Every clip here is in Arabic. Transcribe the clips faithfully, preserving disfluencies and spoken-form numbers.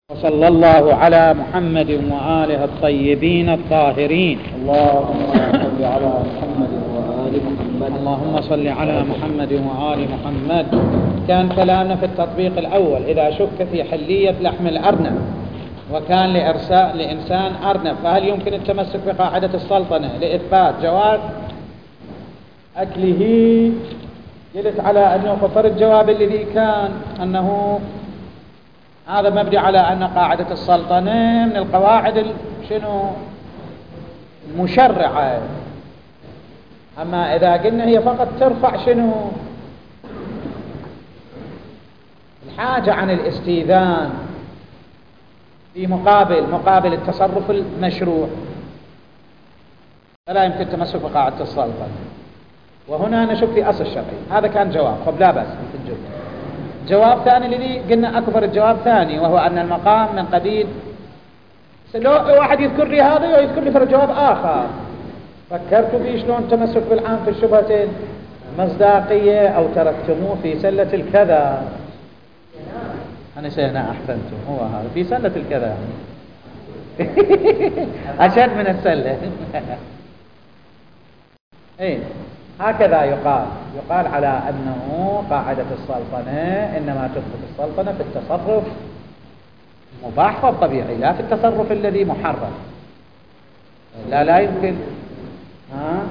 وصلى الله على محمد وآله الطيبين الطاهرين. اللهم صل على محمد وآل محمد. اللهم صل على محمد وآل محمد. كان كلامنا في التطبيق الأول إذا شك في حلية لحم الأرنب وكان لإرساء لإنسان أرنب، فهل يمكن التمسك بقاعدة السلطنة لإثبات جواز أكله؟ قلت على أنه خطر الجواب الذي كان أنه هذا مبني على أن قاعدة السلطنة من القواعد شنو المشرعة، أما إذا قلنا هي فقط ترفع شنو الحاجة عن الاستئذان في مقابل مقابل التصرف المشروع، فلا يمكن التمسك بقاعدة السلطنة. وهنا نشك في أصل الشرعي. هذا كان جواب، طب لا بأس في الجملة. جواب ثاني الذي قلنا أكبر الجواب ثاني، وهو أن المقام من قبيل لو واحد يذكر لي هذا ويذكر لي في جواب آخر فكرتوا فيه شلون تمسك بالعام في الشبهة المصداقية أو تركتموه في سلة الكذا. أنا سينا أحسنتم، هو هذا في سلة الكذا أشد من السلة إيه هكذا يقال يقال على أنه قاعدة السلطنة إنما تثبت السلطنة في التصرف المباح والطبيعي، لا في التصرف الذي محرم. لا لا يمكن ها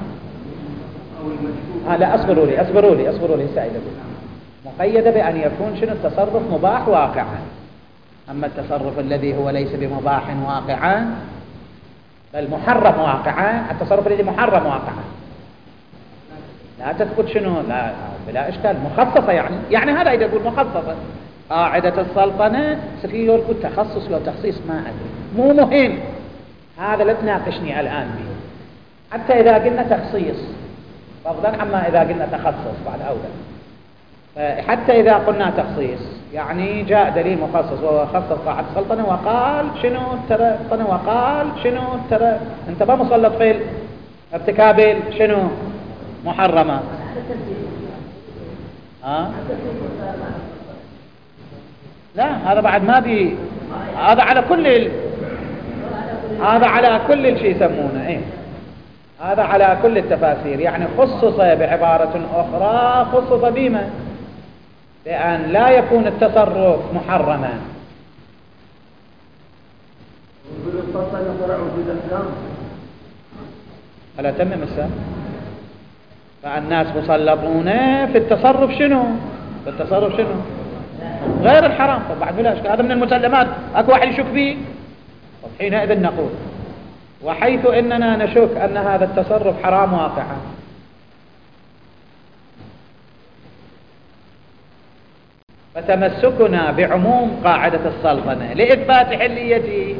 آه لا أصبروا لي أصبروا لي أصبروا لي سائلة مقيدة بأن يكون شنو التصرف مباح واقعا، أما التصرف الذي هو ليس بمباح واقعا بل محرم واقعا، التصرف الذي محرم واقعا لا تثبت شنو لا بلا إشكال مخصصة. يعني يعني هذا إذا يقول مخصصة قاعدة السلطنة سفيه يقول تخصص وتخصيص ما أدري مو مهم، هذا لا تناقشني الآن به. حتى إذا قلنا تخصيص فضلا عما إذا قلنا تخصص بعد أولى، حتى إذا قلنا تخصيص يعني جاء دليل مخصص وهو خصص قاعدة السلطنة وقال شنو ترى وقال شنو ترى أنت ما مسلط في ارتكاب شنو محرمات. ها لا هذا بعد ما بي هذا على كل ال... هذا على كل الشيء يسمونه ايه هذا على كل التفاسير، يعني خصص بعبارة أخرى خصص بما بأن لا يكون التصرف محرما. ألا تمم السؤال؟ فالناس مسلطون في التصرف شنو في التصرف شنو غير الحرام، فبعد بلا اشكال هذا من المسلمات اكو واحد يشك فيه. حينئذ نقول وحيث اننا نشك ان هذا التصرف حرام واقعا فتمسكنا بعموم قاعدة السلطنة لإثبات حليته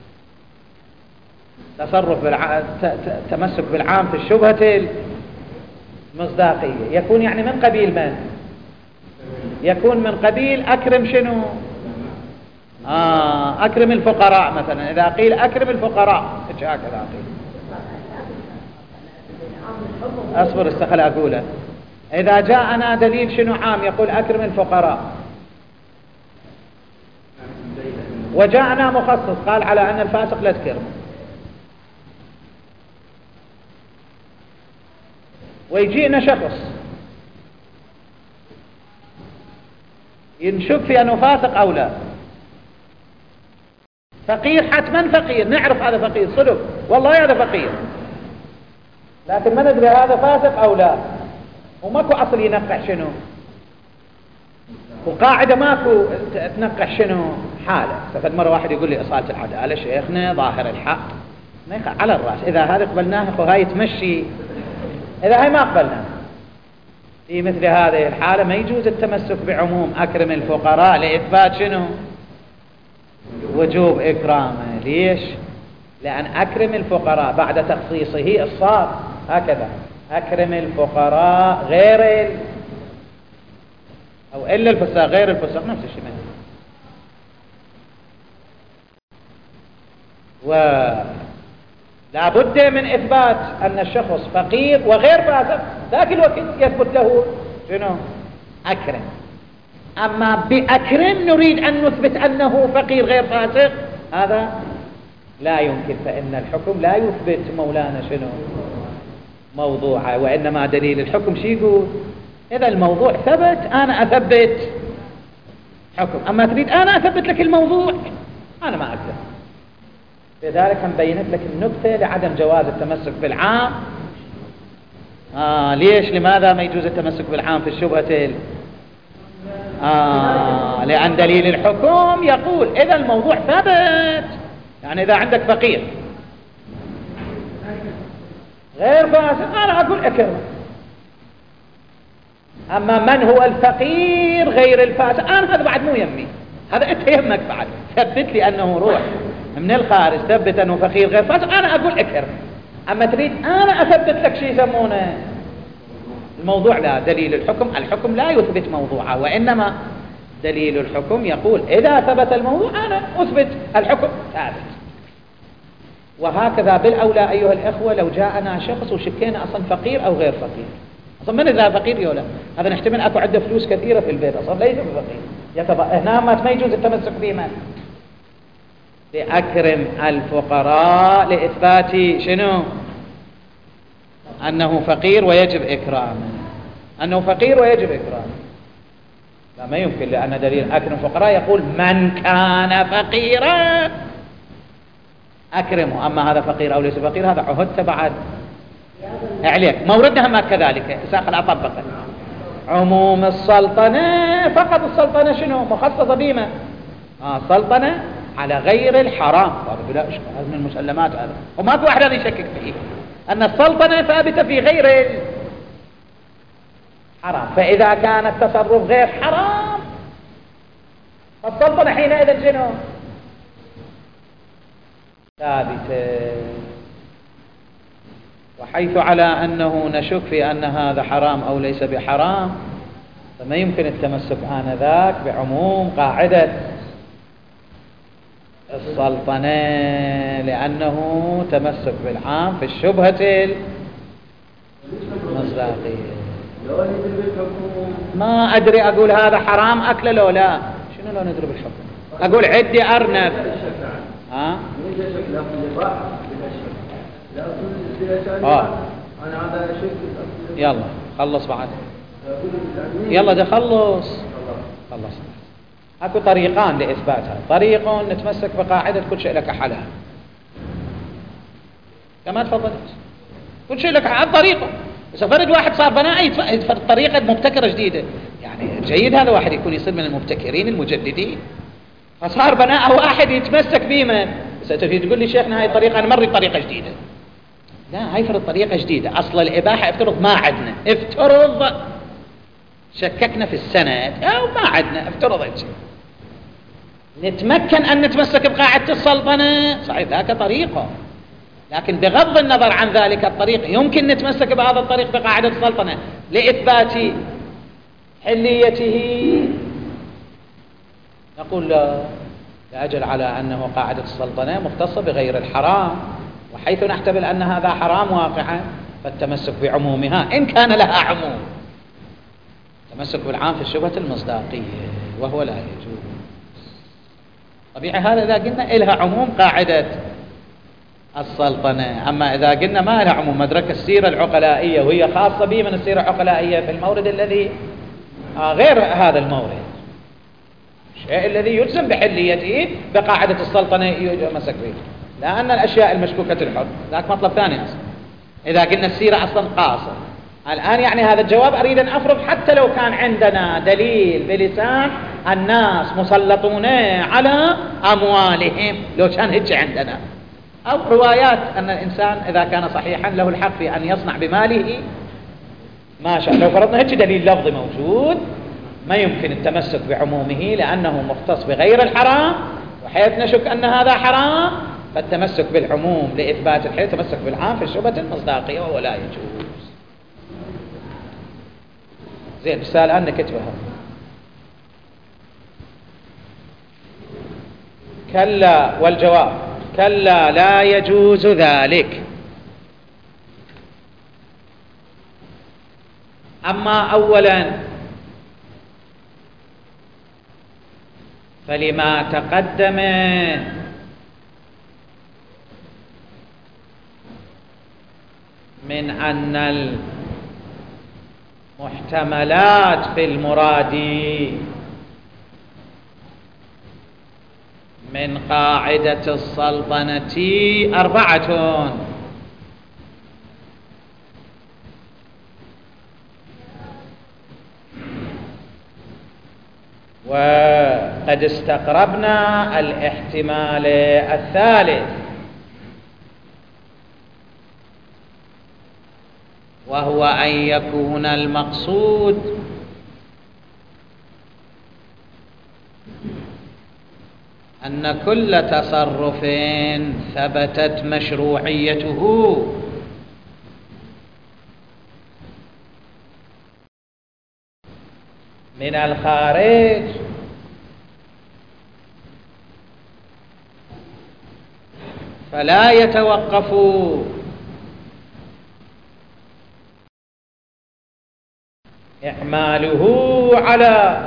تصرف بالع... تمسك بالعام في الشبهة مصداقية يكون يعني من قبيل من؟ يكون من قبيل أكرم شنو؟ آه أكرم الفقراء مثلا، إذا قيل أكرم الفقراء هكذا قيل. أصبر استخل أقوله. إذا جاءنا دليل شنو عام يقول أكرم الفقراء وجاءنا مخصص قال على أن الفاسق لا تكرم، ويجينا شخص ينشك في أنه فاسق أو لا، فقير حتما فقير نعرف هذا فقير صدق والله هذا فقير، لكن ما ندري هذا فاسق أو لا، وماكو أصل ينقح شنو وقاعدة ماكو تنقح شنو حالة. ففد مرة واحد يقول لي إصالة العدالة شيخنا ظاهر الحق ما يخ... على الرأس، إذا هذا قبلناه وهاي تمشي، إذا هاي ما قبلناه في مثل هذه الحالة ما يجوز التمسك بعموم أكرم الفقراء لإثبات شنو وجوب إكرامه. ليش؟ لأن أكرم الفقراء بعد تخصيصه الصاد هكذا أكرم الفقراء غير ال... أو إلا الفساق غير الفساق نفس الشيء. ولا بد من إثبات أن الشخص فقير وغير فاسق ذاك الوقت يثبت له شنو أكرم. أما بأكرم نريد أن نثبت أنه فقير غير فاسق، هذا لا يمكن، فإن الحكم لا يثبت مولانا شنو موضوعه، وإنما دليل الحكم شي يقول؟ إذا الموضوع ثبت أنا أثبت حكم، أما تريد أنا أثبت لك الموضوع أنا ما أقدر. لذلك هم بينت لك النكتة لعدم جواز التمسك بالعام. آه ليش؟ لماذا ما يجوز التمسك بالعام في الشبهة؟ آه لأن دليل الحكم يقول إذا الموضوع ثبت، يعني إذا عندك فقير غير فاسق أنا أقول أكرمه، أما من هو الفقير غير الفاسق أنا هذا بعد مو يمي، هذا أنت يهمك بعد، ثبت لي أنه روح من الخارج ثبت أنه فقير غير فاسق أنا أقول أكرمه. أما تريد أنا أثبت لك شيء يسمونه الموضوع، لا، دليل الحكم الحكم لا يثبت موضوعه، وإنما دليل الحكم يقول إذا ثبت الموضوع أنا أثبت الحكم ثابت. وهكذا بالأولى أيها الأخوة لو جاءنا شخص وشكينا أصلا فقير أو غير فقير، أصلا من إذا فقير يولا هذا نحتمل أكو عنده فلوس كثيرة في البيت أصلا ليس بفقير يتبقى هنا ما يجوز التمسك بهما. لأكرم الفقراء لإثبات شنو؟ أنه فقير ويجب إكرامه، أنه فقير ويجب إكرامه. لا ما يمكن، لأن دليل أكرم الفقراء يقول من كان فقيرا أكرمه، أما هذا فقير أو ليس فقير هذا عهدت بعد عليك. موردها ما كذلك ساقل أطبقه عموم السلطنة، فقط السلطنة شنو مخصصة بما آه السلطنة على غير الحرام، هذا بلا إشكال، هذا من المسلمات هذا، وماكو أحد يشكك فيه أن السلطنة ثابتة في غير الحرام. فإذا كان التصرف غير حرام فالسلطنة حينئذ شنو ثابتة. وحيث على أنه نشك في أن هذا حرام أو ليس بحرام فما يمكن التمسك آنذاك بعموم قاعدة السلطنة، لأنه تمسك بالعام في الشبهة المصداقية. ما أدري أقول هذا حرام أكله لو لا، شنو لو ندري بالحكم أقول عدي أرنب ها آه. يلا خلص بعد، يلا ده خلص خلص. اكو طريقان لاثباتها، طريق نتمسك بقاعده كل شيء لك حلال كما تفضلت، كل شيء لك حلال طريقه. اذا فرد واحد صار بنائي يتفرد طريقه مبتكره جديده، يعني جيد هذا واحد يكون يصير من المبتكرين المجددين، فصار بناء واحد يتمسك بما ستفيد تقول لي شيخنا هاي الطريقه انا مري طريقه جديده، لا هاي فرض طريقه جديده. اصل الاباحه افترض ما عندنا، افترض شككنا في السند او ما عندنا، افترضت نتمكن ان نتمسك بقاعده السلطنه صحيح ذاك طريقه، لكن بغض النظر عن ذلك الطريق يمكن نتمسك بهذا الطريق بقاعده السلطنه لاثبات حليته. نقول لا، لأجل على أنه قاعدة السلطنة مختصة بغير الحرام، وحيث نحتمل أن هذا حرام واقعا فالتمسك بعمومها إن كان لها عموم، التمسك بالعام في الشبهة المصداقية وهو لا يجوز. طبيعي هذا إذا قلنا إلها عموم قاعدة السلطنة، أما إذا قلنا ما لها عموم مدرك السيرة العقلائية وهي خاصة به من السيرة العقلائية في المورد الذي غير هذا المورد، الشيء الذي يلزم بحليته بقاعدة السلطنة يتمسك به، لأن الأشياء المشكوكة الحر ذاك مطلب ثاني أصلا. إذا قلنا السيرة أصلا قاصر الآن، يعني هذا الجواب أريد أن أفرض حتى لو كان عندنا دليل بلسان الناس مسلطون على أموالهم، لو كان هيك عندنا، أو روايات أن الإنسان إذا كان صحيحا له الحق في أن يصنع بماله ما شاء، لو فرضنا هيك دليل لفظي موجود ما يمكن التمسك بعمومه لأنه مختص بغير الحرام، وحيث نشك أن هذا حرام فالتمسك بالعموم لإثبات الحل تمسك بالعام في الشبهة المصداقية وهو لا يجوز. زين السؤال الآن نكتبها. كلا، والجواب كلا لا يجوز ذلك. أما أولا فلما تقدم من أن المحتملات في المراد من قاعدة السلطنة أربعة، وقد استقربنا الاحتمال الثالث، وهو أن يكون المقصود أن كل تصرف ثبتت مشروعيته من الخارج فلا يتوقف إعماله على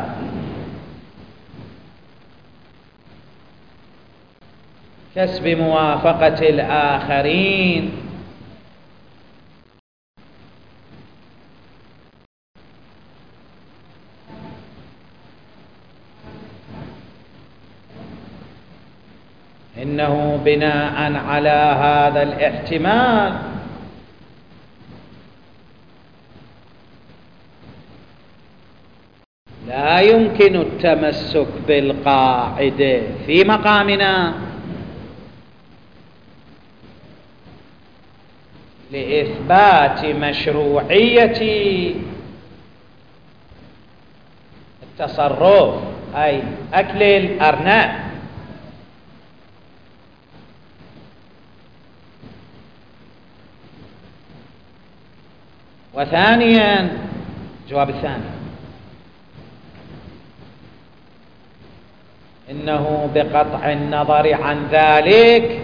كسب موافقة الآخرين، إنه بناء على هذا الاحتمال لا يمكن التمسك بالقاعدة في مقامنا لإثبات مشروعية التصرف، أي أكل الأرنب. وثانيا، الجواب الثاني، إنه بقطع النظر عن ذلك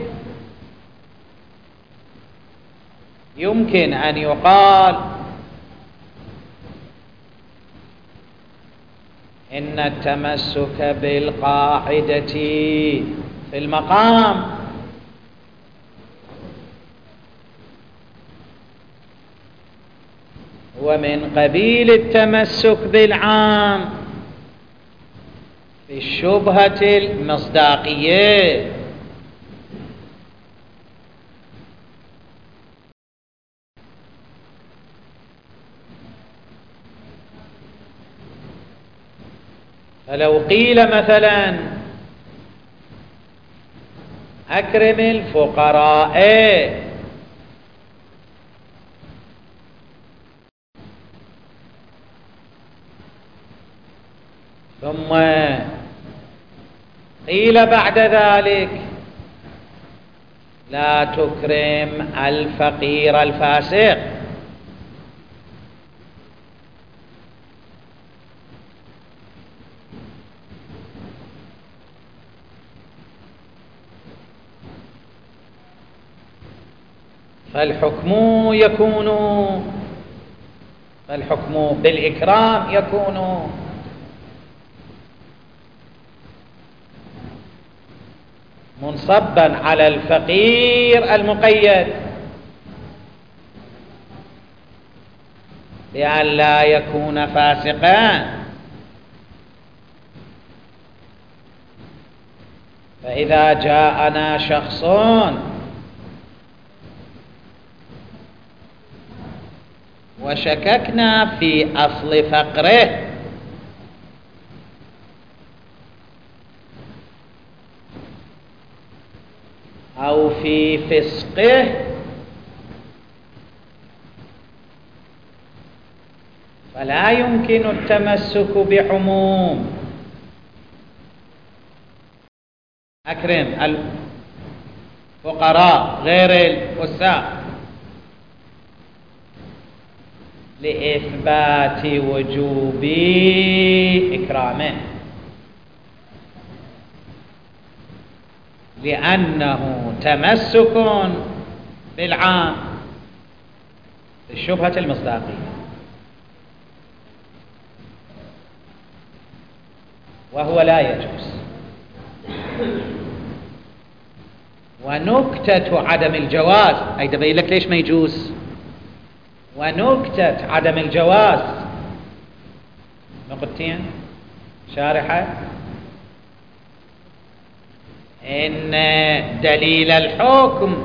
يمكن أن يقال إن التمسك بالقاعدة في المقام هو من قبيل التمسك بالعام في الشبهة المصداقية، فلو قيل مثلا أكرم الفقراء ثم قيل بعد ذلك لا تكرم الفقير الفاسق، فالحكم يكون فالحكم بالإكرام يكون منصبا على الفقير المقيد بأن لا يكون فاسقا. فإذا جاءنا شخص وشككنا في أصل فقره أو في فسقه فلا يمكن التمسك بعموم أكرم الفقراء غير الفساق لإثبات وجوب إكرامه، لأنه تمسك بالعام الشبهة المصداقية، وهو لا يجوز. ونكتة عدم الجواز، أي تبين لك ليش ما يجوز. ونكتة عدم الجواز نقطتين شارحة، إن دليل الحكم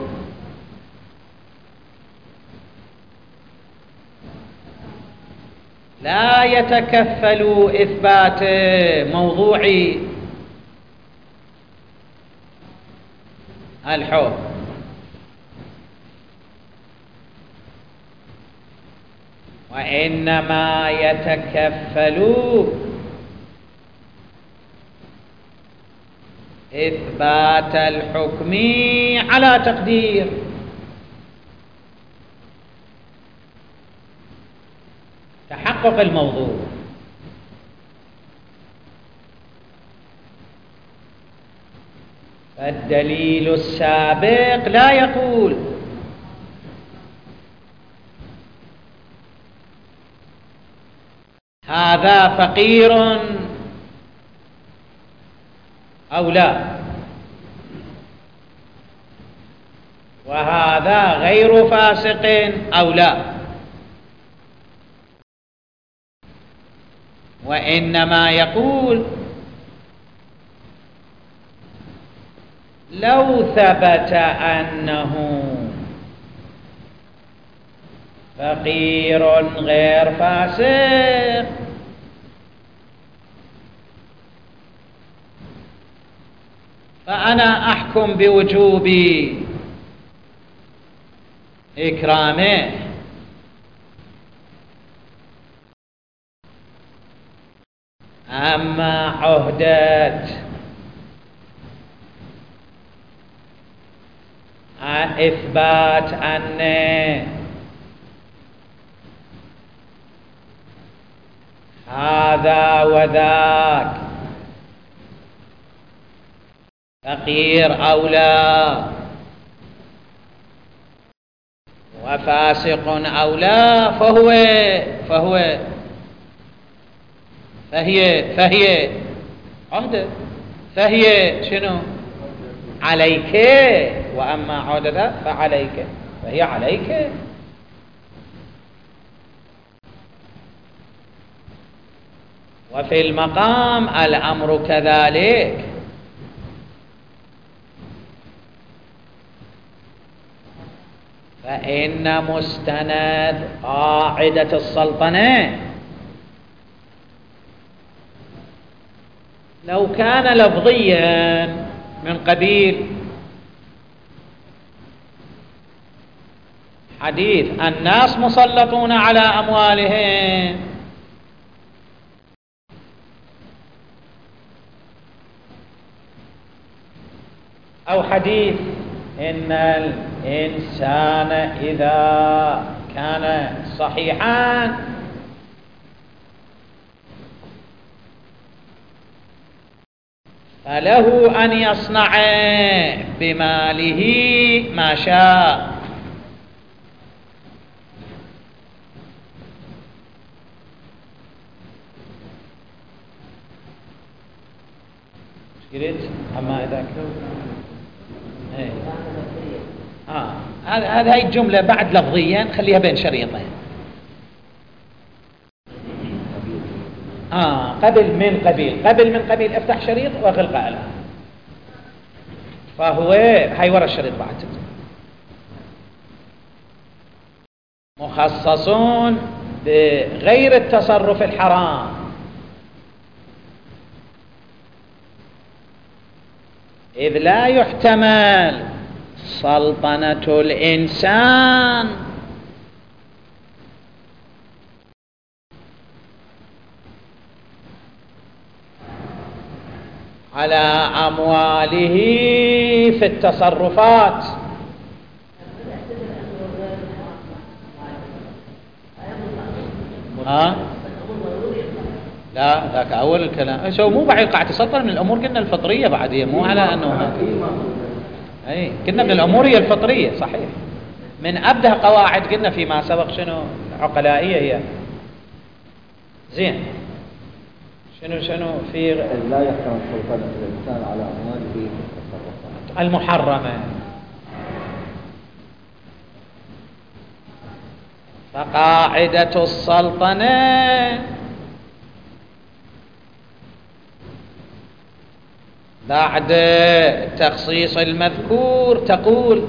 لا يتكفل إثبات موضوع الحكم، وإنما يتكفل إثبات الحكم على تقدير تحقق الموضوع. فالدليل السابق لا يقول هذا فقير أو لا، وهذا غير فاسق أو لا، وإنما يقول لو ثبت أنه فقير غير فاسق فأنا أحكم بوجوب إكرامه، أما عهدة إثبات أن هذا وذاك فقير أو لا وفاسق أو لا، فهو فهو فهي فهي عهدة، فهي شنو؟ عليك، وأما عهدة فعليك، فهي عليك. وفي المقام الأمر كذلك، فإن مستند قاعدة السلطنة لو كان لفظيا من قبيل حديث الناس مسلطون على أموالهم، أو حديث إن الإنسان إذا كان صحيحا فله أن يصنع بماله ما شاء، قلت أما إذا ايه اه هذه هاي الجملة بعد لفظيا خليها بين شريطين، اه قبل من قبيل، قبل من قبيل افتح شريط واغلق على، فهو هاي ورا الشريط بعد مخصصون بغير التصرف الحرام، إذ لا يحتمل سلطنة الإنسان على أمواله في التصرفات. ها؟ لا ذاك أول الكلام، شو مو بعيد قاعدة السلطنة من الأمور قلنا الفطرية بعد، هي مو على أنه أي قلنا من الأمور هي الفطرية صحيح، من أبدأ قواعد قلنا فيما سبق شنو؟ عقلائية هي. زين شنو شنو في لا يحكم سلطنة الإنسان على أمواله في التصرفات المحرمة. فقاعدة السلطنة بعد تخصيص المذكور تقول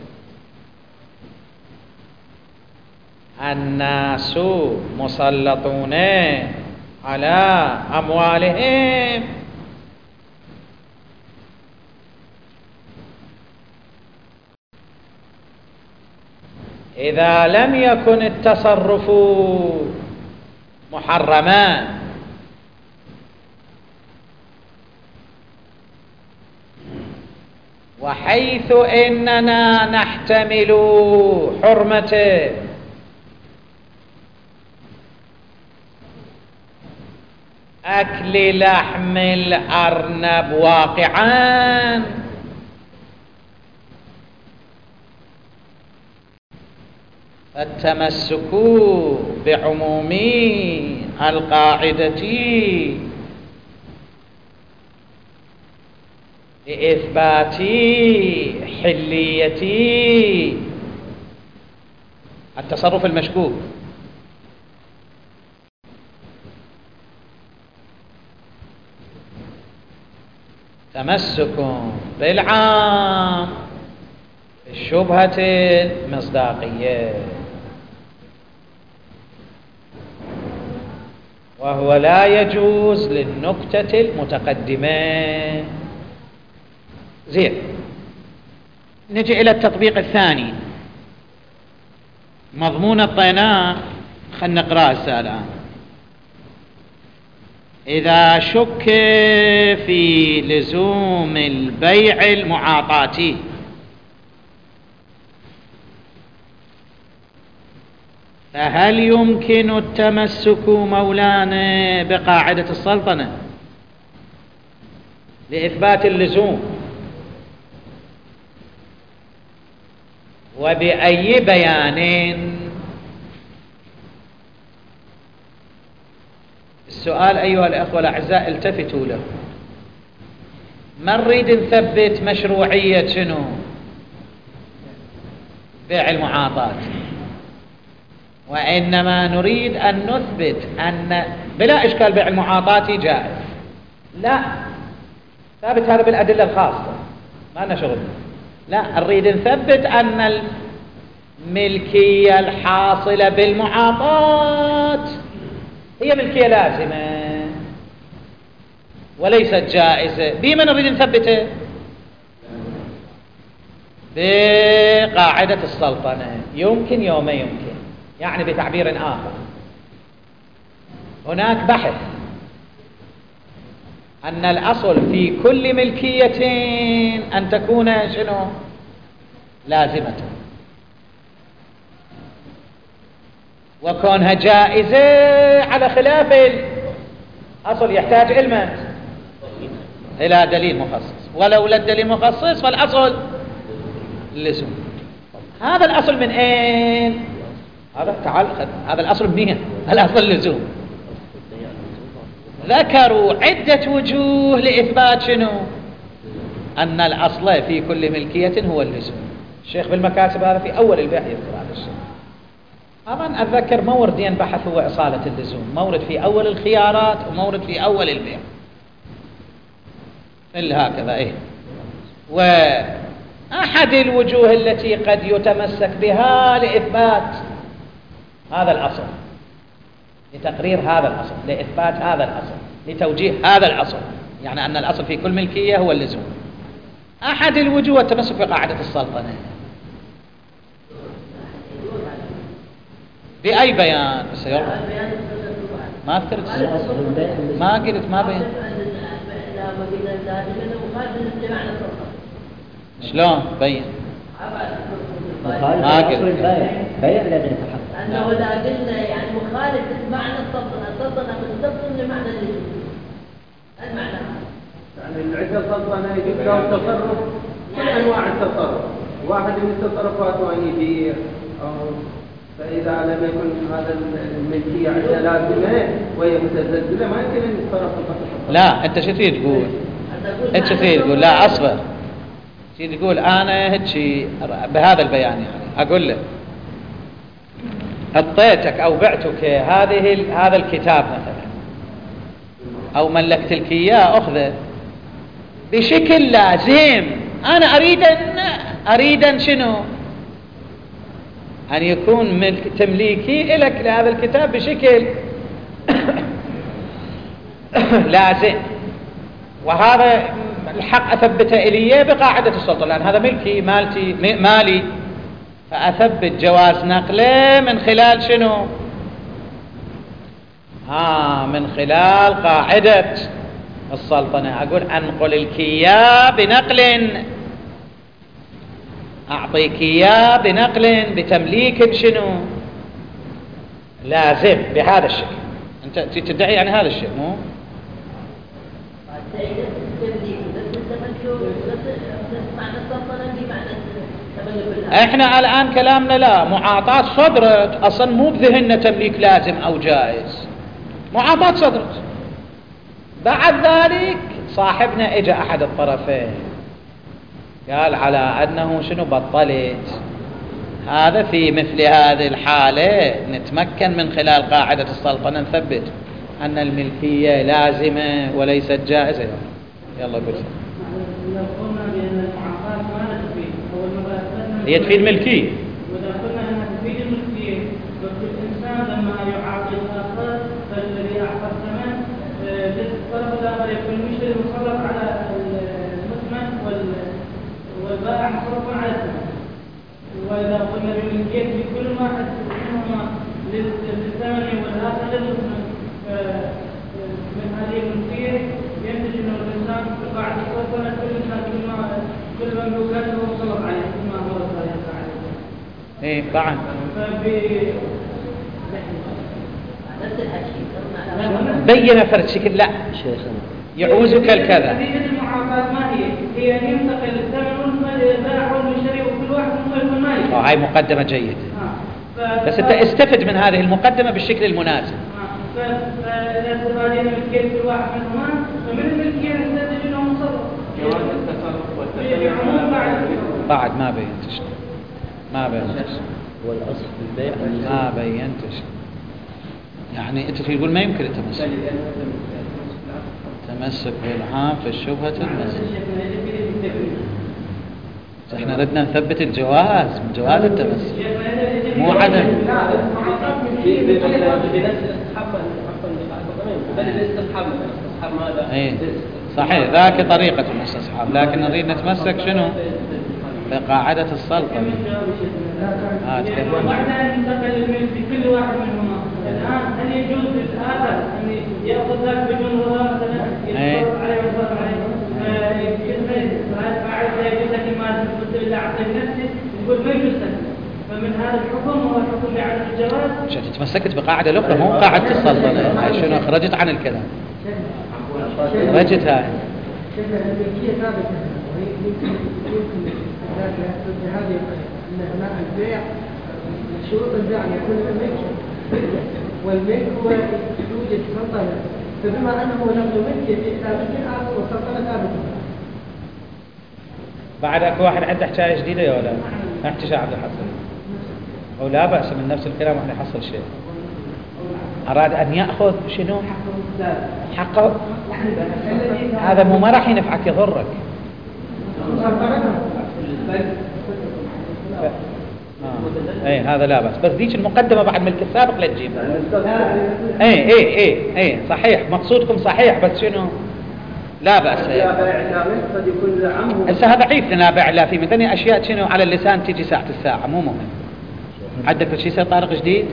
الناس مسلطون على أموالهم إذا لم يكن التصرف محرما، وحيث إننا نحتمل حرمة أكل لحم الأرنب واقعا، فالتمسك بعموم القاعدة لإثبات حلية التصرف المشكوك. تمسك بالعام الشبهة المصداقية، وهو لا يجوز للنكتة المتقدمة. زين، نجي إلى التطبيق الثاني. مضمون الطيناء خلنا نقرأ هسه الآن. إذا شك في لزوم البيع المعاطاتي فهل يمكن التمسك مولانا بقاعدة السلطنة لإثبات اللزوم؟ وبأي بيان؟ السؤال أيها الأخوة الأعزاء التفتوا له. ما نريد نثبت مشروعية شنو؟ بيع المعاطاة، وإنما نريد أن نثبت أن بلا إشكال بيع المعاطاة جائز. لا، ثابت هذا بالأدلة الخاصة، ما لنا شغل. لا، نريد نثبت أن الملكية الحاصلة بالمعاطاة هي ملكية لازمة وليست جائزة. بما نريد نثبته بقاعدة السلطنة، يمكن يوم يمكن، يعني بتعبير آخر هناك بحث أن الأصل في كل ملكية أن تكون شنو؟ لازمة، وكونها جائزة على خلاف الأصل يحتاج علما إلى دليل مخصص، ولولا الدليل مخصص فالأصل اللزوم. هذا الأصل من أين؟ هذا تعال هذا الأصل منين؟ الأصل اللزوم. ذكروا عدة وجوه لإثبات شنو؟ أن الأصل في كل ملكية هو اللزوم. الشيخ بالمكاتب هذا في أول البيع يذكر هذا الشيء. طبعا أتذكر موردين بحث هو إصالة اللزوم، مورد في أول الخيارات ومورد في أول البيع، إلا هكذا. إيه، وأحد الوجوه التي قد يتمسك بها لإثبات هذا الأصل، لتقرير هذا الأصل، لإثبات هذا الأصل، لتوجيه هذا الأصل، يعني أن الأصل في كل ملكية هو اللزوم. أحد الوجوه التمسك بقاعدة السلطنة. بأي بيان؟ سيرى ما أذكرت، ما قلت ما بين. شلون بين؟ ما قلت بيع الذي يتحقق أنه إذا قلنا يعني مخالف معنى السلطنة، السلطنة تستبطن لمعنى اللزوم. المعنى يعني عند السلطنة يجب له التصرف كل أنواع التصرف، واحد من التصرفات أن يبيع أو فإذا لم يكن هذا الملكية عندنا لازمة وهي متزلزلة ما يمكن أن يتصرف التصرف. لا أنت شو تريد تقول؟ أنت شو تريد تقول؟ لا أصبر. تريد تقول أنا هيك بهذا البيان يعني أقول لك أعطيتك أو بعتك هذه هذا الكتاب مثلا أو ملكت لك إياه أخذه بشكل لازم. أنا أريد أن أريد أن شنو؟ أن يكون ملك تمليكي لك لهذا الكتاب بشكل لازم، وهذا الحق أثبته إليه بقاعدة السلطة، لأن هذا ملكي مالتي مالي، فأثبت جواز نقله من خلال شنو؟ آه من خلال قاعدة السلطنة. أقول أنقل لك إياه بنقل، أعطيك إياه بنقل بتمليك بشنو؟ لازم بهذا الشكل. أنت تدعي يعني هذا الشيء مو؟ احنا الآن كلامنا لا معاطاة صدرت أصلا مو بذهننا تمليك لازم أو جائز، معاطاة صدرت. بعد ذلك صاحبنا اجى أحد الطرفين قال على أنه شنو بطلت هذا، في مثل هذه الحالة نتمكن من خلال قاعدة السلطنة نثبت أن الملكية لازمة وليست جائزة. يلا قل. لو قلنا بأن المعاقات ما تفيد أو المبادئ هي تفيد ملكية، وإذا قلنا أنها تفيد الملكية، بس الإنسان لما يعاقد الآخر فالذي أعطى الثمن للطرف الآخر يكون المشتري مصرف على المثمن والبائع مصرف على الثمن. وإذا قلنا بالملكية لكل واحد منهما للثمن والآخر للمثمن، من هذه الملكية ينتج أن الإنسان بعد السلطنة كل إنسان كل ما كل مملوكاته مصرف عليه كل ما هو صالح عليه. إيه بعد. بين فرد شكل لا يعوزك الكذا. نتيجة المعاقات ما هي؟ هي أن ينتقل الثمن والبائع والمشتري وكل واحد منهم المالك. أو هاي مقدمة جيدة. آه. بس أنت استفد من هذه المقدمة بالشكل المناسب. آه. فإذا استفادنا من ملكية كل واحد منهما فمن الملكية نستنتج أنه مصرف. جواز التصرف والتسلم. بعد ما بينتش ما بينتش هو الأصل في البيع ما بينتش يعني أنت تقول ما يمكن التمسك تمسك بالعام في الشبهة المسك. احنا ردنا نثبت الجواز من جواز التمسك مو عدم. ايه صحيح ذاك طريقة الاستصحاب، لكن نريد نتمسك شنو بقاعدة السلطنة. آه وبعد أن ينتقل الملك بكل واحد منهما الآن هل يجوز للآخر أن يأخذ ذاك بدون رضا مثلا يتصرف عليه ويتصرف عليه فاعل يجوز لك المال تمثل إلا عقل نفسه يقول ما يجوز لك. فمن هذا الحكم هو الحكم بعدم الجواز. عشان تمسكت بقاعدة الأخرى مو قاعدة السلطنة. هاي شنو خرجت عن الكلام خرجت هاي. الملكية ثابتة ويمكن يمكن بهذه الطريقة أن أثناء البيع شروط البيع أن يكون الملك والملك هو يوجد سلطنة، فبما أنه نقل ملكية ثابت آخر والسلطنة ثابتة. بعد اكو واحد عنده حكاية جديدة يا ولا احتجاج عبد الحسن أو لا بأس من نفس الكلام وإحنا يحصل شيء أراد أن يأخذ شنو حقه. هذا مو ما راح ينفعك يضرك. آه. اي هذا لا بأس، بس ذيك المقدمة بعد ملك السابق لا تجيبها. اي اي اي اي صحيح مقصودكم صحيح، بس شنو لا بأس. هسه هذا ضعيف لا بيع لا في مثلا أشياء شنو على اللسان تيجي ساعة الساعة مو مهم. عندك شيء يصير طارق جديد؟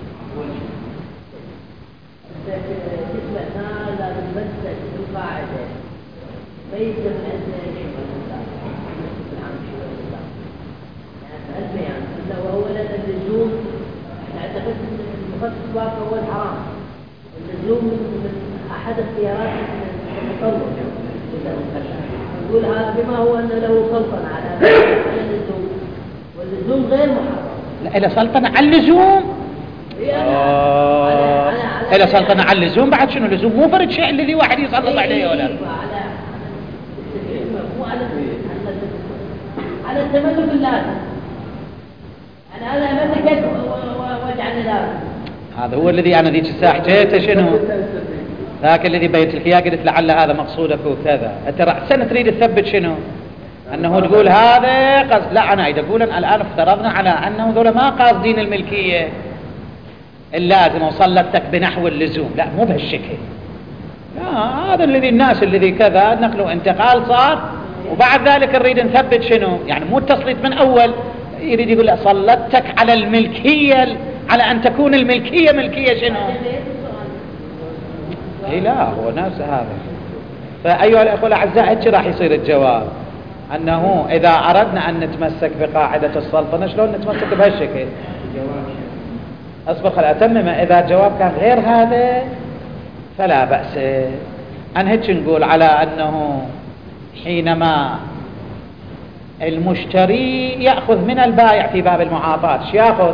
وهو اللزوم اعتقد ان المخصص واقع هو الحرام. اللزوم من احد اختيارات التصرف. نقول هذا بما هو ان له سلطنه على اللزوم، واللزوم غير محرم. إلى سلطنة على اللزوم. آه. إلى سلطنة على اللزوم بعد شنو اللزوم؟ مو فرد شيء اللي واحد يسلط عليه ولا على التملك اللازم. أنا أنا أملكك واجعل لازم. هذا هو الذي أنا ذيك الساعة حكيته شنو؟ ذاك الذي بيت لك إياه قلت لعل هذا مقصودك وكذا. ترى سنة تريد تثبت شنو؟ أنه تقول هذا قصد. لا أنا إذا أقول الآن افترضنا على أنه ذولا ما قاصدين الملكية اللازم وصلتك بنحو اللزوم، لا مو بهالشكل. لا هذا الذي الناس الذي كذا نقل وانتقال صار، وبعد ذلك نريد نثبت شنو؟ يعني مو التسليط من أول، يريد يقول لا صلتك على الملكية، على أن تكون الملكية ملكية شنو؟ إيه لا هو نفس هذا. فأيها الأخوة الأعزاء هيك راح يصير الجواب، أنه إذا أردنا أن نتمسك بقاعدة السلطنة شلون نتمسك بهالشكل؟ أصبر خل أتمم. إذا الجواب كان غير هذا فلا بأس. أن هيك نقول على أنه حينما المشتري يأخذ من البائع في باب المعاطاة ايش يأخذ؟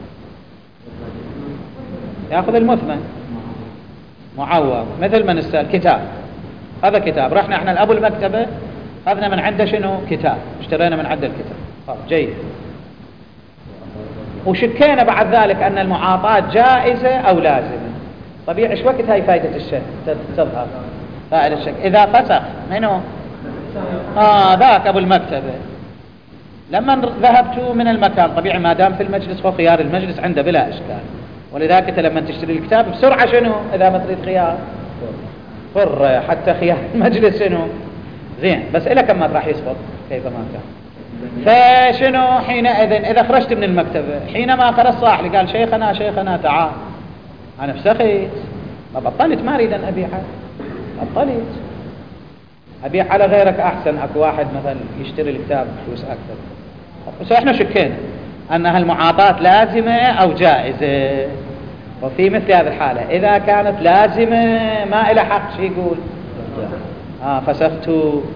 يأخذ المثمن معوض، مثل ما نسأل كتاب، هذا كتاب رحنا احنا الأبو المكتبة أخذنا من عنده شنو؟ كتاب، اشترينا من عنده الكتاب. طب جيد، وشكينا بعد ذلك أن المعاطاة جائزة أو لازمة. طبيعي ايش وقت هاي فائدة الشك تظهر؟ فائدة الشك إذا فسخ منه آه ذاك أبو المكتبة لما ذهبت من المكان، طبيعي ما دام في المجلس هو خيار المجلس عنده بلا إشكال، ولذلك أنت لما تشتري الكتاب بسرعة شنو؟ إذا ما تريد خيار فر حتى خيار المجلس شنو؟ زين، بس إلى كم راح يسقط كيف ما كان. فشنو حينئذ إذا خرجت من المكتبة، حينما خرج صاحبي قال شيخنا شيخنا تعال، أنا فسخت بطلت، ما أريد أن أبيع، بطلت أبيع على غيرك أحسن. أكو واحد مثلا يشتري الكتاب بفلوس أكثر. بس إحنا شكينا أنها المعاطاة لازمة أو جائزة. وفي مثل هذه الحالة إذا كانت لازمة ما إلى حق شي يقول آه فسخت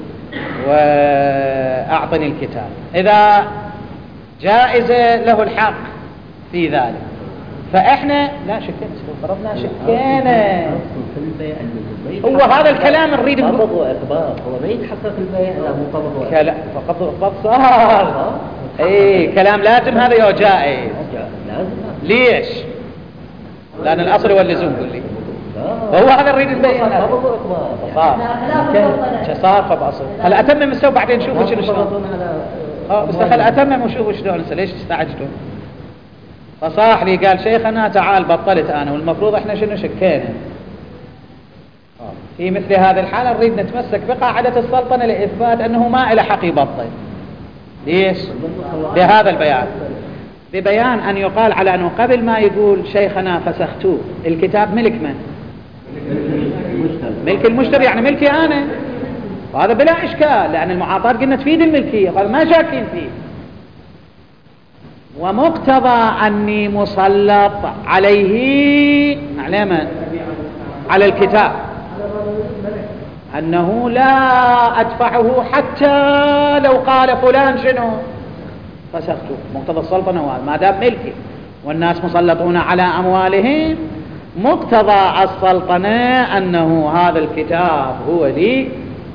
وأعطني الكتاب. إذا جائزة له الحق في ذلك، فإحنا لا شكينا فرضنا شكينا. هو هذا الكلام نريد قبض وإقباض، هو ما يتحقق البيع لا مو قبض وإقباض. كلا فقبض وإقباض صار إيه كلام لازم هذا يا جائز. لازم. ليش؟ لأن الأصل هو اللزوم. قل لي هو هذا نريد نبين قبض وإقباض صار صار فبأصل. هلا أتمم السو بعدين شوفوا شنو شلون. اه بس خل أتمم وشوفوا شلون. ليش تستعجلون؟ فصاح لي قال شيخنا تعال بطلت أنا، والمفروض إحنا شنو شكينا. في مثل هذه الحالة نريد نتمسك بقاعدة السلطنة لإثبات أنه ما إلى حق يبطل. ليش؟ بهذا البيان، ببيان أن يقال على أنه قبل ما يقول شيخنا فسختوه الكتاب ملك من؟ ملك المشتري، يعني ملكي أنا، وهذا بلا إشكال لأن المعاطاة قلنا تفيد الملكية، هذا ما شاكين فيه. ومقتضى أني مسلط عليه على من؟ على الكتاب، أنه لا أدفعه حتى لو قال فلان شنو فسخته. مقتضى السلطنة ما دام ملكي والناس مسلطون على أموالهم، مقتضى السلطنة أنه هذا الكتاب هو لي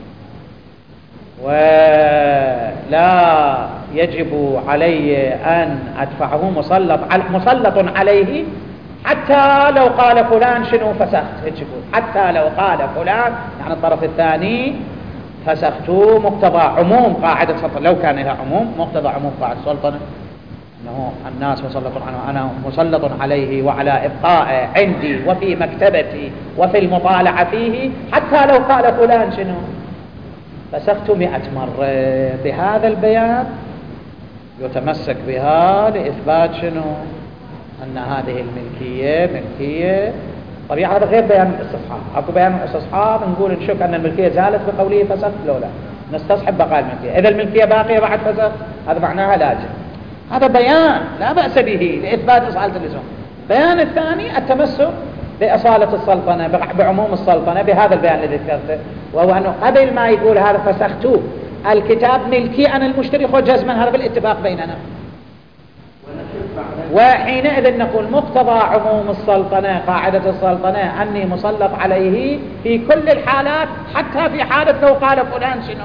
ولا يجب علي أن أدفعه، مسلط مسلط عليه حتى لو قال فلان شنو فسخت. حتى لو قال فلان يعني الطرف الثاني فسخته. مقتضى عموم قاعدة السلطنة، لو كان لها عموم مقتضى عموم قاعدة السلطنة أنه الناس مسلط عنه، أنا مسلط عليه وعلى إبقائه عندي وفي مكتبتي وفي المطالعة فيه حتى لو قال فلان شنو فسخت مئة مرة. بهذا البيان يتمسك بها لإثبات شنو أن هذه الملكية ملكية. طبيعي هذا غير بيان الاستصحاب. أكو بيان الاستصحاب نقول نشك أن الملكية زالت بقوله فسخ، لو لا نستصحب بقاء الملكية. إذا الملكية باقية بعد فسخ هذا معناها لازم. هذا بيان لا بأس به لإثبات إصالة اللزوم. بيان الثاني التمسك بأصالة السلطنة بعموم السلطنة بهذا البيان الذي ذكرته، وهو أنه قبل ما يقول هذا فسختوه الكتاب ملكي أنا المشتري خذ جزما، هذا بالاتفاق بيننا. ونشوف بعد وحينئذ نقول مقتضى عموم السلطنة قاعدة السلطنة أني مسلط عليه في كل الحالات، حتى في حالة لو قال فلان شنو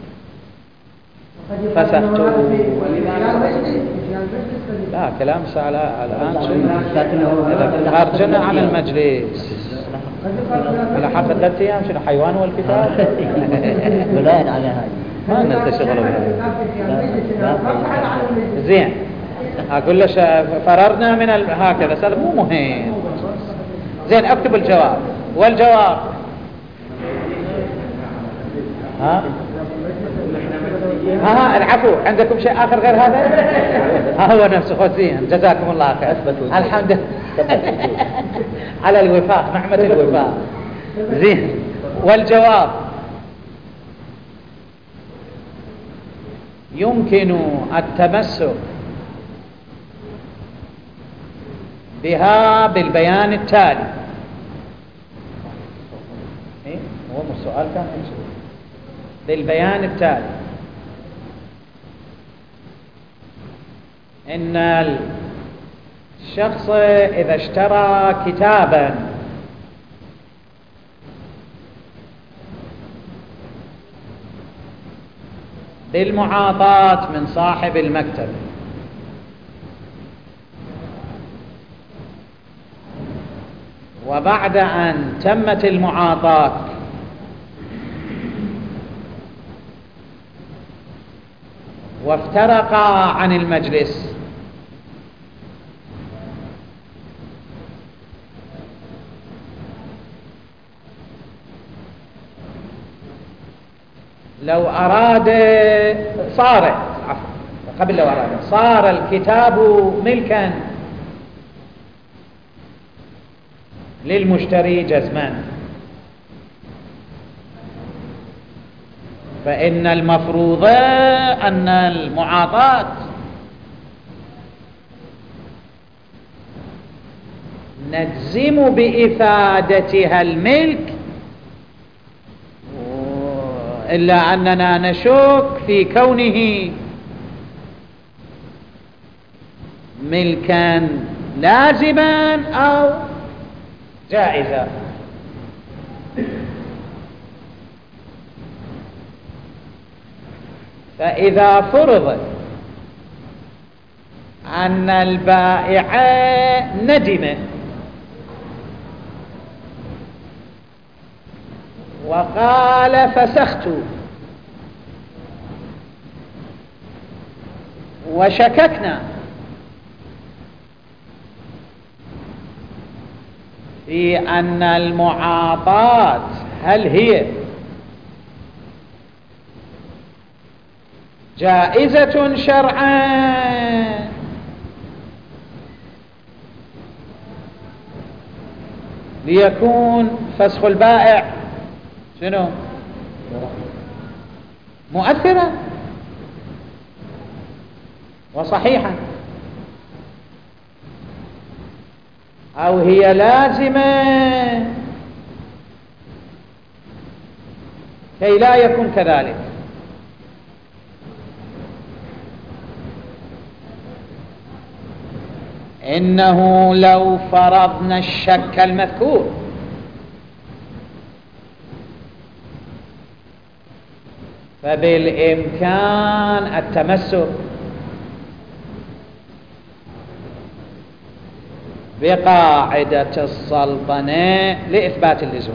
فسختوا. لا كلام سأله الآن شنو خارجنا عن المجلس على حق ثلاثة أيام شنو حيوان والكتاب بناء على هذه ما ننتشغل زين. أقول له فررنا من ال... هكذا سأل مو مهم. زين اكتب الجواب. والجواب ها ها العفو. عندكم شيء آخر غير هذا؟ ها هو نفسه خذ. زين جزاكم الله خير. الحمد لله على الوفاق، نعمة الوفاق. زين والجواب يمكن التمسك بها بالبيان التالي. إيه؟ هو السؤال كان بالبيان التالي إن الشخص إذا اشترى كتابا بالمعاطاة من صاحب المكتب وبعد أن تمت المعاطاة وافترقا عن المجلس لو أراد صار عفوا قبل لو أراد صار الكتاب ملكا للمشتري جزما، فإن المفروض أن المعاطاة نجزم بإفادتها الملك، إلا أننا نشك في كونه ملكا لازما أو جائزا. فإذا فرض أن البائع ندم وقال فسخت وشككنا في أن المعاطاة هل هي جائزة شرعا ليكون فسخ البائع شنو مؤثرا وصحيحا، أو هي لازمة كي لا يكون كذلك. إنه لو فرضنا الشك المذكور فبالإمكان التمسك بقاعدة السلطنة لإثبات اللزوم،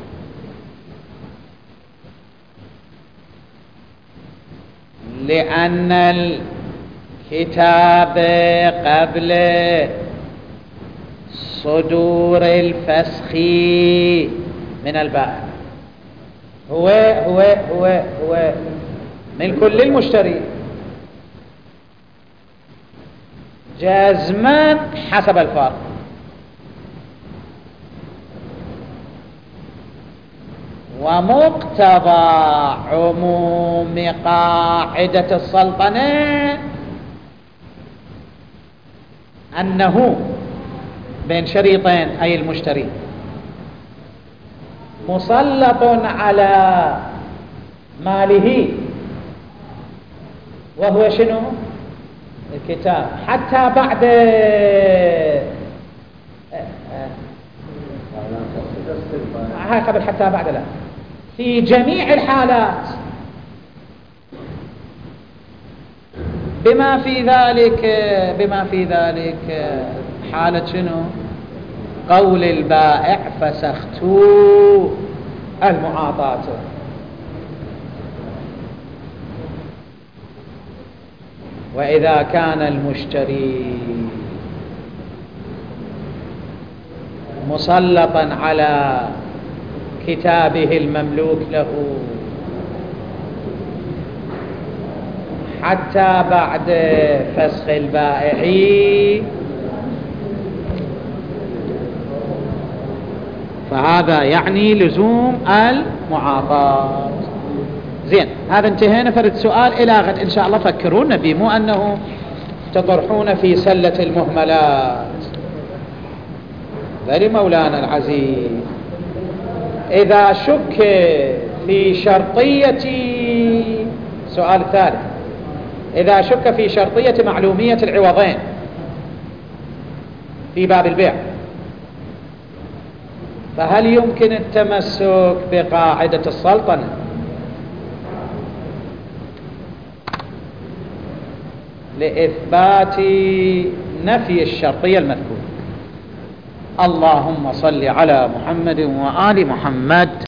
لأن الكتاب قبل صدور الفسخ من البائع هو هو هو هو ملك للمشتري جازما حسب الفرق، ومقتضى عموم قاعدة السلطنة أنه بين شريطين أي المشتري مسلط على ماله وهو شنو الكتاب حتى بعد هاي قبل حتى بعد لا في جميع الحالات بما في ذلك بما في ذلك حالة شنو؟ قول البائع فسخت المعاطاة. وإذا كان المشتري مسلطا على كتابه المملوك له حتى بعد فسخ البائع فهذا يعني لزوم المعاطاة. زين، هذا انتهينا. فرد سؤال إلى غد إن شاء الله فكرون به، مو أنه تطرحون في سلة المهملات. ذلك مولانا العزيز إذا شك في شرطية، سؤال ثالث، إذا شك في شرطية معلومية العوضين في باب البيع، فهل يمكن التمسك بقاعدة السلطنة لإثبات نفي الشرطية المذكورة؟ اللهم صل على محمد وآل محمد.